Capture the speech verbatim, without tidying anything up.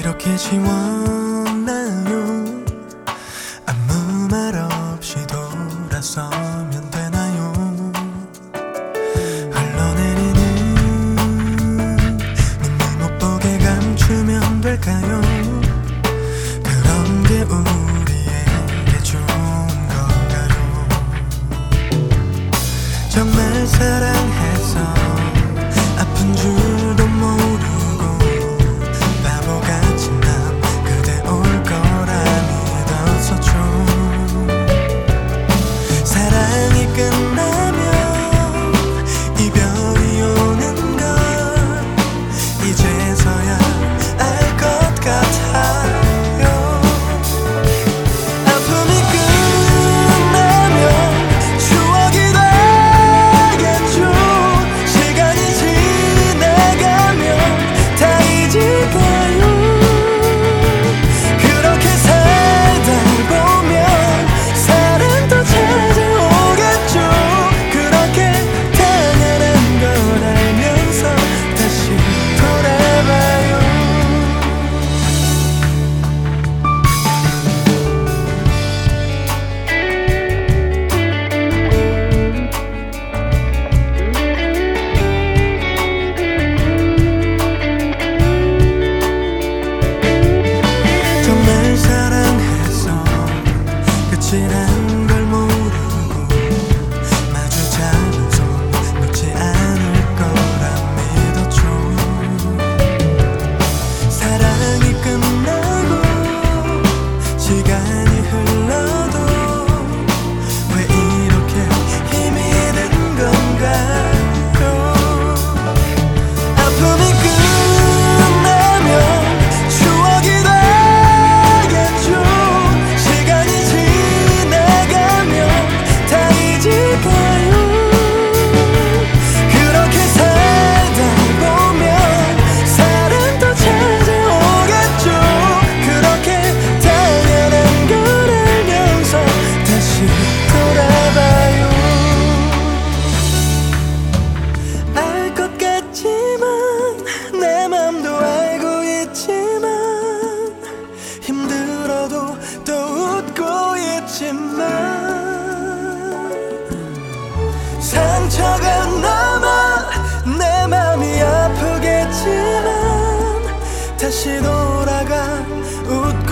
이렇게 지웠나요? 아무 말 없이 돌아서면 되나요? 흘러내리는 눈물 못 보게 감추면 될까요? 그런 게 우리에게 좋은 건가요? 정말 사랑해서 아픈 줄도 모르고 바보같이 난 그대 올 거라 믿었었죠. 사랑이 끝나면 이별이 오는 걸 이제서야 알 것 같아요. 아픔이 끝나면 추억이 되겠죠. 시간이 지나가면 다 잊을까요? 그렇게 살다 보면 사랑도 찾아오겠죠. 그렇게 당연한 걸 알면서 다시 돌아봐요. 정말 사랑해서 끝이란 걸 모르고 마주잡은 손 놓지 않을 거라 믿었죠. 사랑이 끝나고 시간이 흘러도 왜 이렇게 힘이 든 건가요? 아픔이 끝나면 추억이 되겠죠. 시간이 지나가면 다 잊을까요? 그렇게 살다 보면 사랑도 찾아오겠죠. 그렇게 당연한 걸 알면서 다시 돌아봐요. 알 것 같지만 내 맘도 알고 있지만 힘들어도 또 웃고 있지만 상처가 남아 내 맘이 아프겠지만 다시 돌아가 웃고